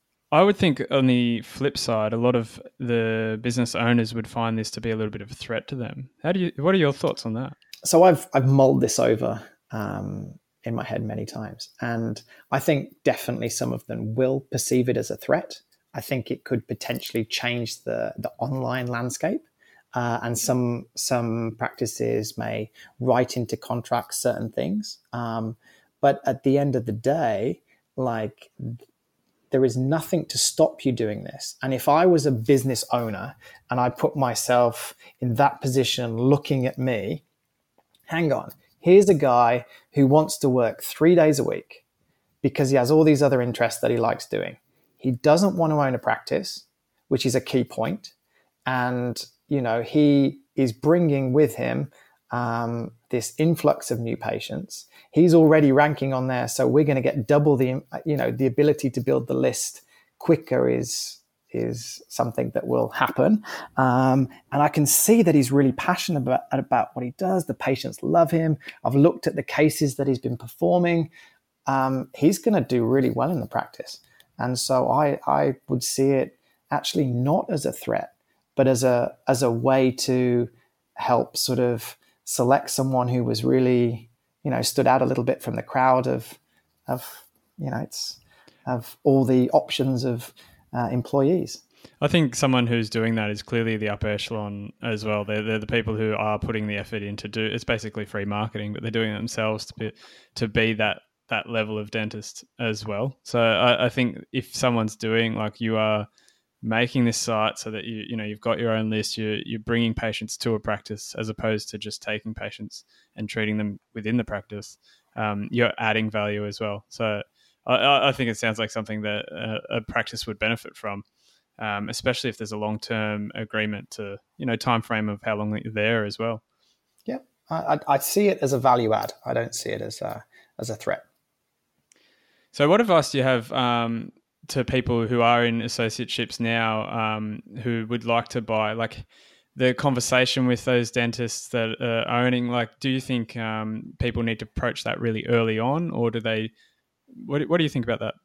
I would think on the flip side, a lot of the business owners would find this to be a little bit of a threat to them. How do you? What are your thoughts on that? So I've I've mulled this over um, in my head many times, and I think definitely some of them will perceive it as a threat. I think it could potentially change the the online landscape, uh, and some some practices may write into contracts certain things. Um, but at the end of the day, like, there is nothing to stop you doing this. And if I was a business owner and I put myself in that position looking at me, hang on, here's a guy who wants to work three days a week because he has all these other interests that he likes doing. He doesn't want to own a practice, which is a key point. And, you know, he is bringing with him um, this influx of new patients. He's already ranking on there, so we're going to get double the, you know, the ability to build the list quicker is is something that will happen. Um, and I can see that he's really passionate about, about what he does. The patients love him. I've looked at the cases that he's been performing. Um, he's going to do really well in the practice. And so I, I would see it actually not as a threat, but as a as a way to help sort of select someone who was really, you know, stood out a little bit from the crowd of, of you know, it's of all the options of uh, employees. I think someone who's doing that is clearly the upper echelon as well. They're, they're the people who are putting the effort in to do, it's basically free marketing, but they're doing it themselves to be, to be that, that level of dentist as well. So I, I think if someone's doing, like you are making this site so that you you know you've got your own list, you're you're bringing patients to a practice as opposed to just taking patients and treating them within the practice. Um, you're adding value as well. So I, I think it sounds like something that a, a practice would benefit from, um, especially if there's a long term agreement to you know time frame of how long you're there as well. Yeah, I, I see it as a value add. I don't see it as a as a threat. So what advice do you have um, to people who are in associateships now um, who would like to buy, like the conversation with those dentists that are owning, like, do you think um, people need to approach that really early on, or do they, what, what do you think about that?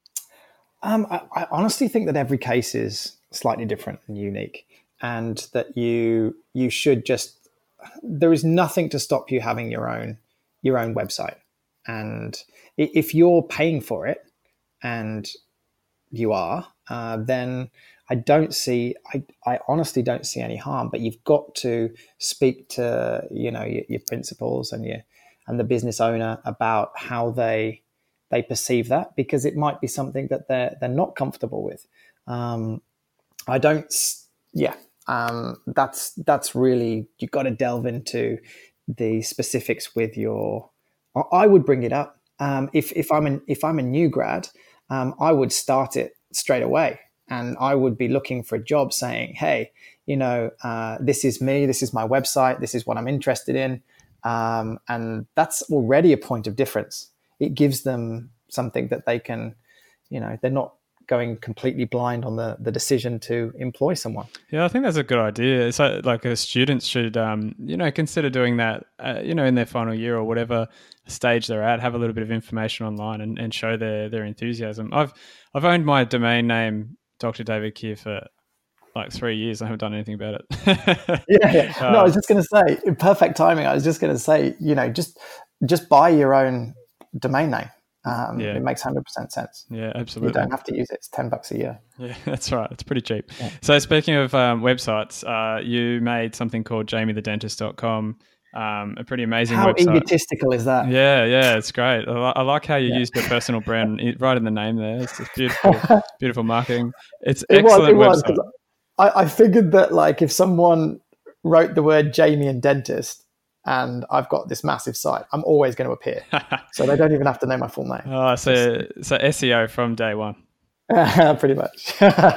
Um, I, I honestly think that every case is slightly different and unique, and that you you should just, there is nothing to stop you having your own your own website. And if you're paying for it, and you are, uh, then I don't see, I, I honestly don't see any harm. But you've got to speak to, you know, your, your principals and your and the business owner about how they they perceive that, because it might be something that they're they're not comfortable with. Um, I don't, yeah. Um, that's that's really, you've got to delve into the specifics with your. I would bring it up. Um, if if I'm an, if I'm a new grad, um, I would start it straight away, and I would be looking for a job, saying, "Hey, you know, uh, this is me. This is my website. This is what I'm interested in," um, and that's already a point of difference. It gives them something that they can, you know, they're not going completely blind on the, the decision to employ someone. Yeah, I think that's a good idea. So, like, a students should, um, you know, consider doing that, uh, you know, in their final year or whatever stage they're at, have a little bit of information online and, and show their their enthusiasm. I've I've owned my domain name, Doctor David Keir, for like three years. I haven't done anything about it. yeah, yeah. No, I was just going to say, perfect timing. I was just going to say, you know, just just buy your own domain name. Um, yeah. It makes one hundred percent sense. Yeah, absolutely. You don't have to use it. It's ten bucks a year. Yeah, that's right. It's pretty cheap. Yeah. So speaking of um, websites, uh, you made something called jamie the dentist dot com, um, a pretty amazing how website. How egotistical is that? Yeah, yeah, it's great. I, li- I like how you yeah. used your personal brand right in the name there. It's just beautiful, beautiful marketing. It's it excellent was, it website. Was, I, I figured that, like, if someone wrote the word Jamie and dentist, and I've got this massive site, I'm always going to appear. So they don't even have to know my full name. Oh, so so S E O from day one. Uh, pretty much.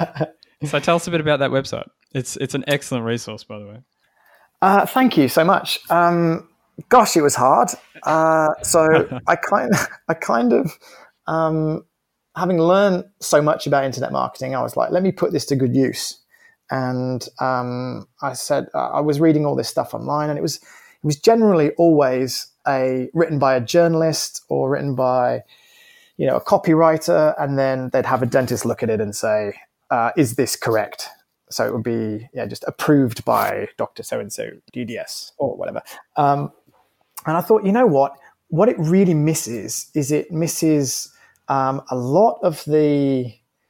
So tell us a bit about that website. It's it's an excellent resource, by the way. Uh, thank you so much. Um, gosh, it was hard. Uh, so I kind I kind of, um, having learned so much about internet marketing, I was like, let me put this to good use. And um, I said, uh, I was reading all this stuff online, and it was, It was generally always a written by a journalist or written by, you know, a copywriter, and then they'd have a dentist look at it and say, uh, "Is this correct?" So it would be, yeah, just approved by Doctor So and So, D D S or whatever. Um, and I thought, you know what? What it really misses is it misses um, a lot of the.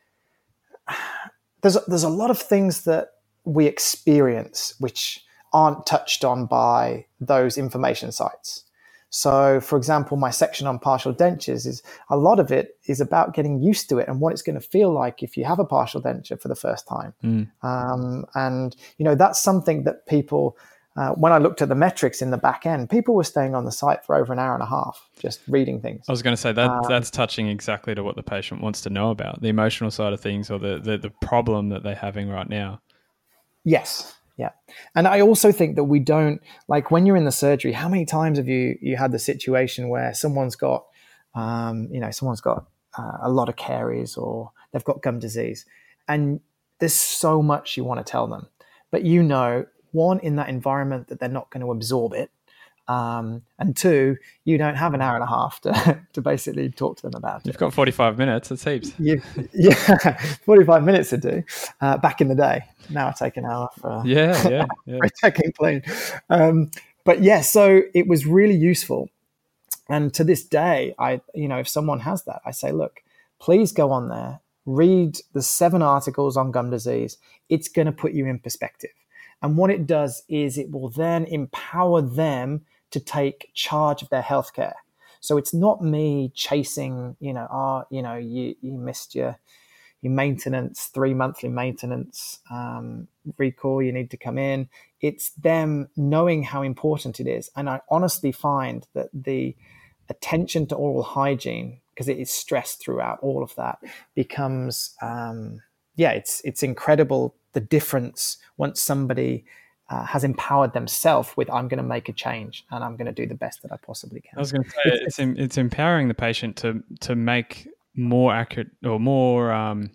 There's there's a lot of things that we experience which aren't touched on by those information sites. So, for example, my section on partial dentures is a lot of it is about getting used to it and what it's going to feel like if you have a partial denture for the first time. Mm. Um, and, you know, that's something that people, uh, when I looked at the metrics in the back end, people were staying on the site for over an hour and a half, just reading things. I was going to say that um, that's touching exactly to what the patient wants to know about, the emotional side of things, or the, the, the problem that they're having right now. Yes. Yeah. And I also think that we don't, like, when you're in the surgery, how many times have you, you had the situation where someone's got, um, you know, someone's got uh, a lot of caries, or they've got gum disease, and there's so much you want to tell them, but you know, one, in that environment that they're not going to absorb it. Um, and two, you don't have an hour and a half to, to basically talk to them about You've it. You've got forty-five minutes, it seems. You, yeah, forty-five minutes to do. Uh, back in the day. Now I take an hour for, yeah, yeah, yeah. for checking clean. Um, but yeah, so it was really useful. And to this day, I, you know, if someone has that, I say, look, please go on there, read the seven articles on gum disease. It's going to put you in perspective. And what it does is it will then empower them to take charge of their healthcare. So it's not me chasing, you know, oh, you know, you, you missed your, your maintenance, three monthly maintenance um, recall, you need to come in. It's them knowing how important it is. And I honestly find that the attention to oral hygiene, because it is stressed throughout all of that, becomes, um, yeah, it's it's incredible the difference once somebody uh, has empowered themselves with, I'm going to make a change and I'm going to do the best that I possibly can. I was going to say, it's it's, it's empowering the patient to to make more accurate or more um,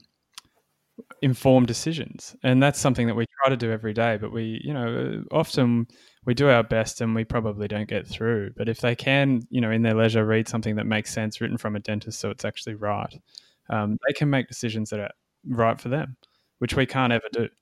informed decisions, and that's something that we try to do every day. But we, you know, often we do our best and we probably don't get through. But if they can, you know, in their leisure, read something that makes sense, written from a dentist, so it's actually right, um, they can make decisions that are right for them, which we can't ever do.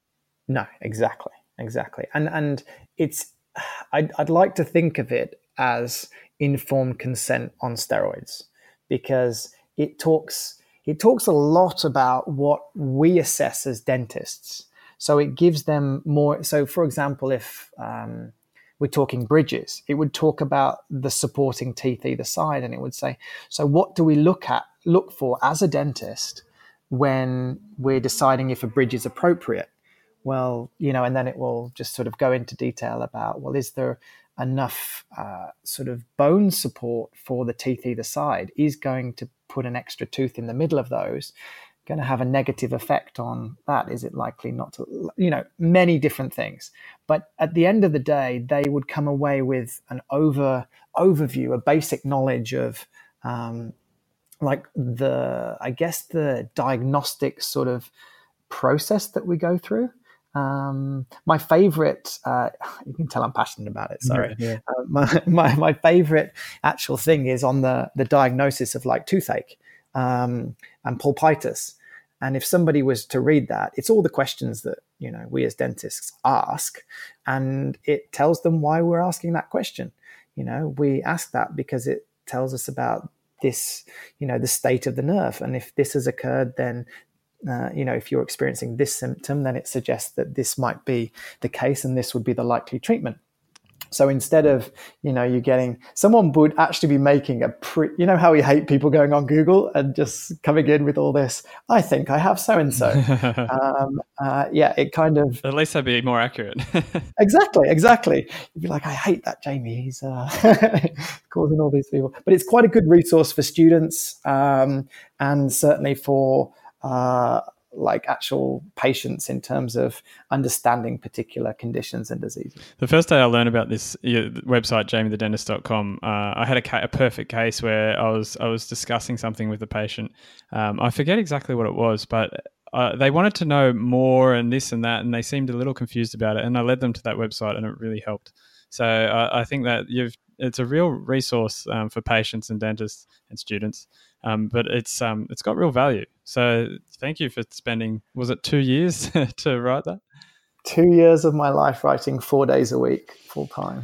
No, exactly. Exactly. And and it's, I'd, I'd like to think of it as informed consent on steroids, because it talks, it talks a lot about what we assess as dentists. So it gives them more. So for example, if um, we're talking bridges, it would talk about the supporting teeth either side. And it would say, so what do we look at, look for as a dentist when we're deciding if a bridge is appropriate? Well, you know, and then it will just sort of go into detail about, well, is there enough uh, sort of bone support for the teeth either side? Is going to put an extra tooth in the middle of those going to have a negative effect on that? Is it likely not to, you know, many different things. But at the end of the day, they would come away with an over overview, a basic knowledge of um, like the, I guess, the diagnostic sort of process that we go through. Um, my favorite, uh, you can tell I'm passionate about it. Sorry. Yeah, yeah. Uh, my, my, my favorite actual thing is on the, the diagnosis of like toothache, um, and pulpitis. And if somebody was to read that, it's all the questions that, you know, we as dentists ask, and it tells them why we're asking that question. You know, we ask that because it tells us about this, you know, the state of the nerve. And if this has occurred, then Uh, you know, if you're experiencing this symptom, then it suggests that this might be the case and this would be the likely treatment. So instead of, you know, you're getting, someone would actually be making a pre, you know how we hate people going on Google and just coming in with all this, I think I have so-and-so. um, uh, yeah, it kind of. At least that'd be more accurate. Exactly, exactly. You'd be like, I hate that Jamie. He's uh, causing all these people. But it's quite a good resource for students, um, and certainly for uh, like actual patients in terms of understanding particular conditions and diseases. The first day I learned about this your website, jamie the dentist dot com, uh, I had a, ca- a perfect case where I was I was discussing something with the patient. Um, I forget exactly what it was, but uh, they wanted to know more and this and that, and they seemed a little confused about it. And I led them to that website, and it really helped. So I, I think that you've it's a real resource um, for patients and dentists and students. Um, but it's um, it's got real value. So thank you for spending, was it two years to write that? Two years of my life writing four days a week, full time.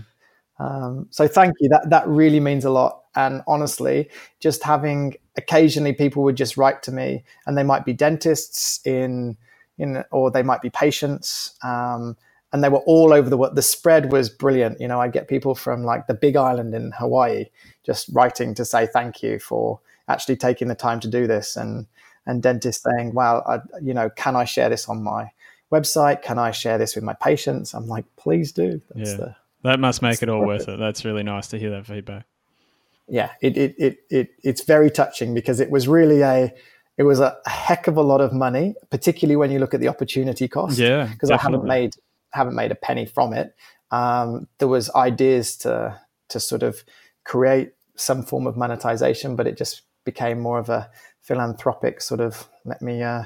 Um, so thank you. That that really means a lot. And honestly, just having occasionally people would just write to me, and they might be dentists in in, or they might be patients. Um, and they were all over the world. The spread was brilliant. You know, I'd get people from like the Big Island in Hawaii just writing to say thank you for actually taking the time to do this, and and dentists saying, well, I, you know, can I share this on my website? Can I share this with my patients? I'm like, please do. That's yeah. the, that must make it all worth it. That's really nice to hear that feedback. Yeah, it, it it it it's very touching, because it was really a it was a heck of a lot of money, particularly when you look at the opportunity cost. Yeah, because I haven't made haven't made a penny from it. Um, there was ideas to to sort of create some form of monetization, but it just became more of a philanthropic sort of, let me uh,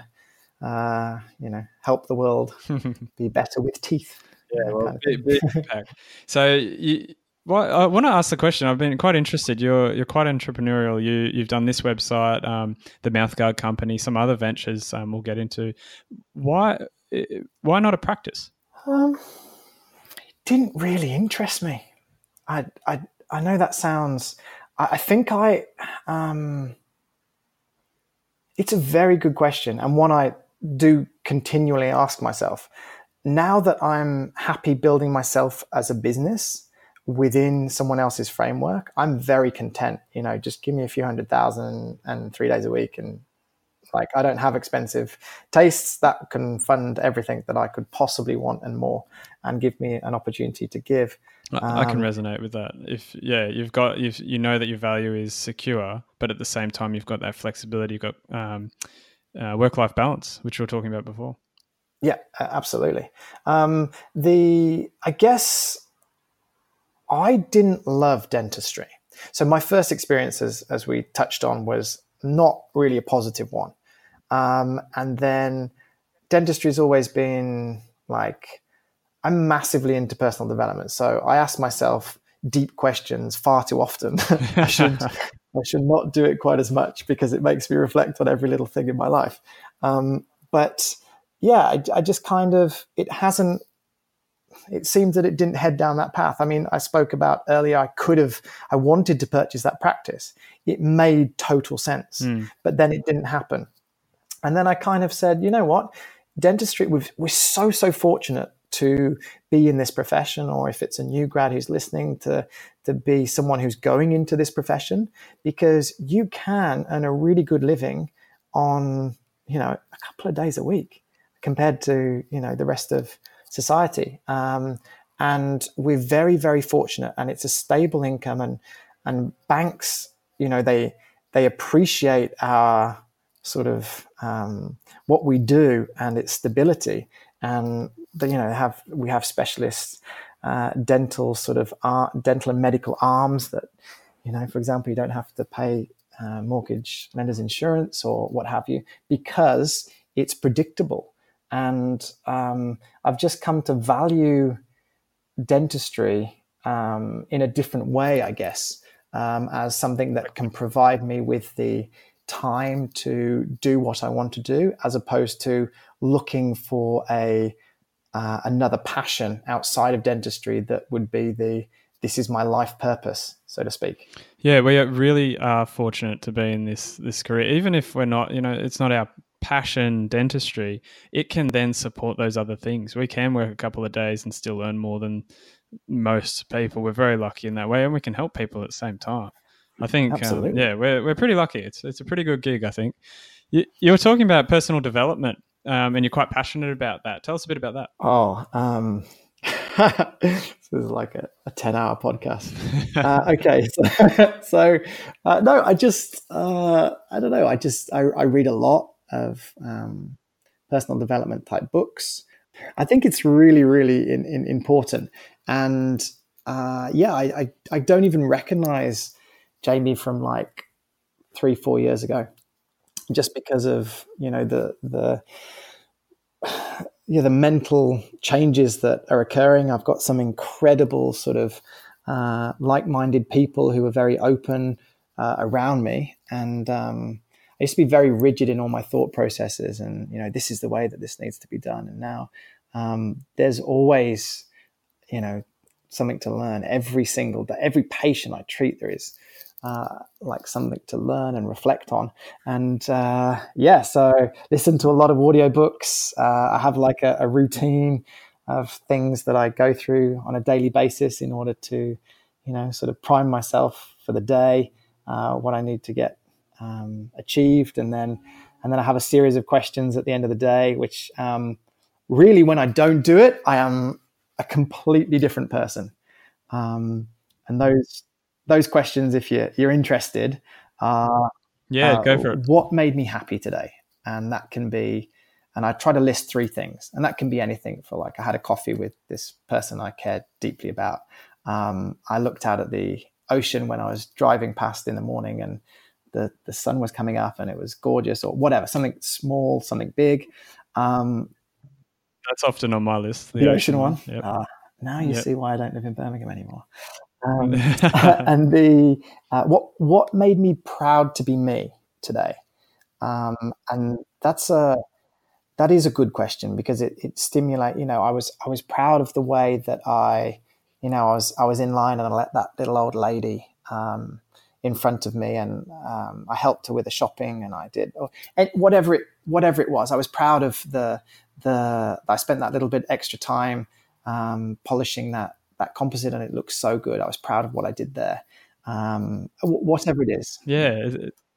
uh, you know help the world be better with teeth. Yeah, well, kind of big, big impact. So you. Well, I want to ask the question. I've been quite interested. You're you're quite entrepreneurial. You you've done this website, um, the Mouthguard company, some other ventures. Um, we'll get into. Why why not a practice? Um, it didn't really interest me. I I I know that sounds. I, I think I. Um, it's a very good question, and one I do continually ask myself. Now that I'm happy building myself as a business within someone else's framework, I'm very content. You know, just give me a few hundred thousand and three days a week, and Like, I don't have expensive tastes that can fund everything that I could possibly want and more, and give me an opportunity to give. I, I can Um, resonate with that. If yeah, you've got you've, you know that your value is secure, but at the same time you've got that flexibility. You've got um, uh, work-life balance, which we were talking about before. Yeah, absolutely. Um, the I guess I didn't love dentistry. So my first experience, as, as we touched on, was not really a positive one. Um, and then dentistry's always been like, I'm massively into personal development. So I ask myself deep questions far too often. I should I should not do it quite as much, because it makes me reflect on every little thing in my life. Um, but yeah, I, I just kind of, it hasn't, it seems that it didn't head down that path. I mean, I spoke about earlier, I could have, I wanted to purchase that practice. It made total sense, mm. but then it didn't happen. And then I kind of said, you know what, dentistry, we've, we're so, so fortunate to be in this profession, or if it's a new grad who's listening, to, to be someone who's going into this profession, because you can earn a really good living on, you know, a couple of days a week compared to, you know, the rest of society. Um, and we're very, very fortunate, and it's a stable income, and, and banks, you know, they, they appreciate our sort of, um, what we do and its stability. And, you know, have, we have specialists, uh, dental sort of art, dental and medical arms that, you know, for example, you don't have to pay, uh, mortgage lenders insurance or what have you, because it's predictable. And um, I've just come to value dentistry um, in a different way, I guess, um, as something that can provide me with the time to do what I want to do, as opposed to looking for a uh, another passion outside of dentistry that would be the, this is my life purpose, so to speak. Yeah, we really are fortunate to be in this this career, even if we're not, you know, it's not our passion, dentistry. It can then support those other things. We can work a couple of days and still earn more than most people. We're very lucky in that way, and we can help people at the same time. I think, um, yeah, we're we're pretty lucky. It's it's a pretty good gig, I think. You, you were talking about personal development, um, and you're quite passionate about that. Tell us a bit about that. Oh, um, this is like a, a ten-hour podcast. Uh, okay, so, so uh, no, I just uh, I don't know. I just I, I read a lot of um, personal development type books. I think it's really, really in, in, important. And uh, yeah, I, I I don't even recognize Jamie from like three, four years ago, just because of, you know, the the yeah the mental changes that are occurring. I've got some incredible sort of uh, like-minded people who are very open uh, around me, and um, I used to be very rigid in all my thought processes, and, you know, this is the way that this needs to be done. And now um, there's always, you know, something to learn every single day. Every patient I treat, there is uh, like something to learn and reflect on. And uh, yeah, so listen to a lot of audiobooks. Uh, I have like a, a routine of things that I go through on a daily basis in order to, you know, sort of prime myself for the day, uh, what I need to get Um, achieved, and then and then I have a series of questions at the end of the day, which um, really, when I don't do it, I am a completely different person. Um, and those those questions, if you're you're interested, are yeah, uh, go for it. What made me happy today? And that can be, and I try to list three things, and that can be anything. For like, I had a coffee with this person I cared deeply about. Um, I looked out at the ocean when I was driving past in the morning, and The, the sun was coming up and it was gorgeous, or whatever, something small, something big. Um, That's often on my list. The, the ocean, ocean one. Yep. Uh, now you yep. see why I don't live in Birmingham anymore. Um, and the uh, what what made me proud to be me today, um, and that's a that is a good question, because it it stimulate. You know, I was I was proud of the way that I, you know, I was I was in line and I let that little old lady Um, in front of me, and um, I helped her with the shopping, and I did or, and whatever it whatever it was. I was proud of the the. I spent that little bit extra time um, polishing that that composite, and it looks so good. I was proud of what I did there. Um, whatever it is. Yeah,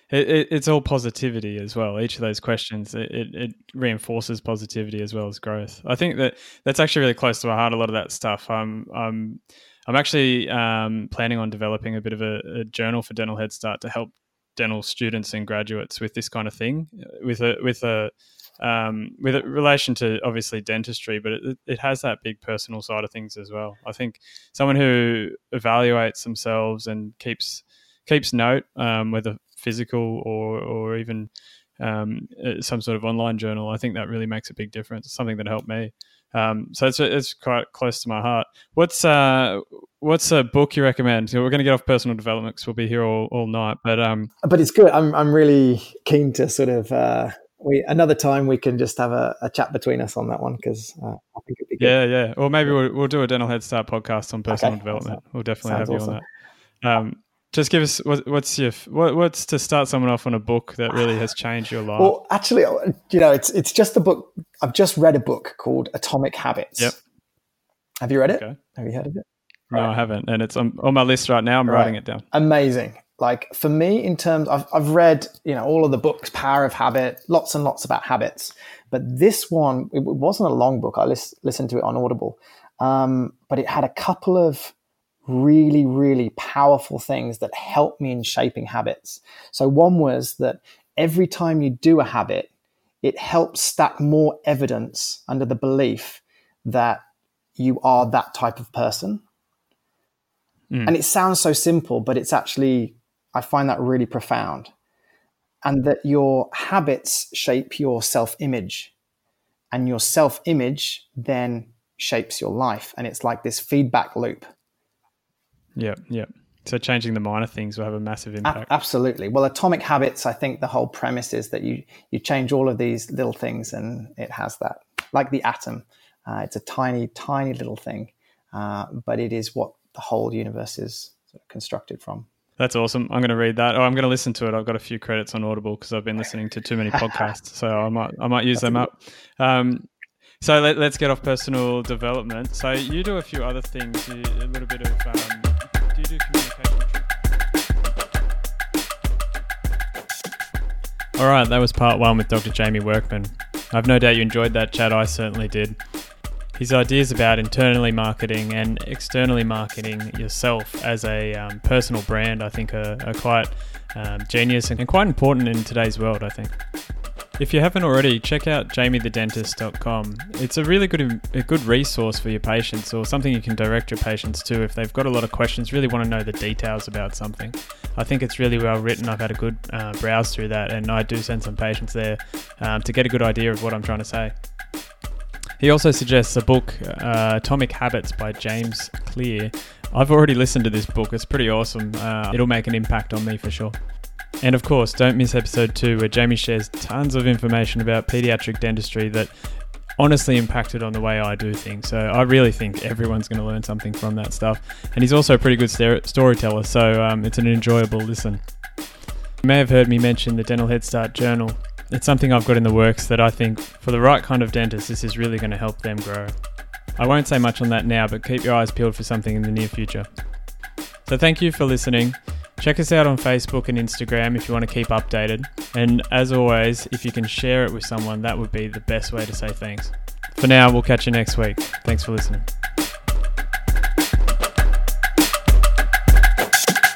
it, it, it's all positivity as well. Each of those questions, it, it, it reinforces positivity as well as growth. I think that that's actually really close to my heart, a lot of that stuff. I'm, I'm, I'm actually um, planning on developing a bit of a, a journal for Dental Head Start to help dental students and graduates with this kind of thing, with a, with a, um, with a relation to obviously dentistry, but it, it has that big personal side of things as well. I think someone who evaluates themselves and keeps keeps note, um, whether physical or or even um, some sort of online journal, I think that really makes a big difference. It's something that helped me. Um, so it's it's quite close to my heart. What's uh what's a book you recommend? So we're going to get off personal development because we'll be here all, all night. But um, but it's good. I'm I'm really keen to sort of uh, we another time we can just have a, a chat between us on that one, because uh, I think it'd be good. Yeah, yeah. Or maybe we'll we'll do a Dental Head Start podcast on personal okay, development. We'll definitely have you awesome. on that. Um, Just give us what, what's your what, what's to start someone off on a book that really has changed your life. Well, actually, you know, it's it's just a book. I've just read a book called Atomic Habits. Yep. Have you read it? Okay. Have you heard of it? No, right. I haven't, and it's on, on my list right now. I'm right. writing it down. Amazing. Like for me, in terms, I've I've read you know all of the books, Power of Habit, lots and lots about habits. But this one, it wasn't a long book. I lis- listened to it on Audible, um, but it had a couple of really, really powerful things that helped me in shaping habits. So one was that every time you do a habit, it helps stack more evidence under the belief that you are that type of person. Mm. And it sounds so simple, but it's actually, I find that really profound. And that your habits shape your self-image, and your self-image then shapes your life. And it's like this feedback loop. Yeah, yeah. So changing the minor things will have a massive impact. A- absolutely. Well, Atomic Habits, I think the whole premise is that you you change all of these little things and it has that, like the atom. Uh, it's a tiny, tiny little thing, uh, but it is what the whole universe is sort of constructed from. That's awesome. I'm going to read that. Oh, I'm going to listen to it. I've got a few credits on Audible because I've been listening to too many podcasts, so I might I might use That's them up. Um, so let, let's get off personal development. So you do a few other things, you, a little bit of... Um, Do you do communication? All right, that was part one with Doctor Jamie Workman. I've no doubt you enjoyed that chat. I certainly did. His ideas about internally marketing and externally marketing yourself as a um, personal brand, I think, are, are quite um, genius and quite important in today's world, I think. If you haven't already, check out jamie the dentist dot com. It's a really good a good resource for your patients, or something you can direct your patients to if they've got a lot of questions, really want to know the details about something. I think it's really well written. I've had a good uh, browse through that, and I do send some patients there um, to get a good idea of what I'm trying to say. He also suggests a book, uh, Atomic Habits by James Clear. I've already listened to this book. It's pretty awesome. Uh, it'll make an impact on me for sure. And of course, don't miss episode two, where Jamie shares tons of information about pediatric dentistry that honestly impacted on the way I do things. So I really think everyone's going to learn something from that stuff. And he's also a pretty good st- storyteller, so um, it's an enjoyable listen. You may have heard me mention the Dental Head Start Journal. It's something I've got in the works that I think, for the right kind of dentist, this is really going to help them grow. I won't say much on that now, but keep your eyes peeled for something in the near future. So thank you for listening. Check us out on Facebook and Instagram if you want to keep updated. And as always, if you can share it with someone, that would be the best way to say thanks. For now, we'll catch you next week. Thanks for listening.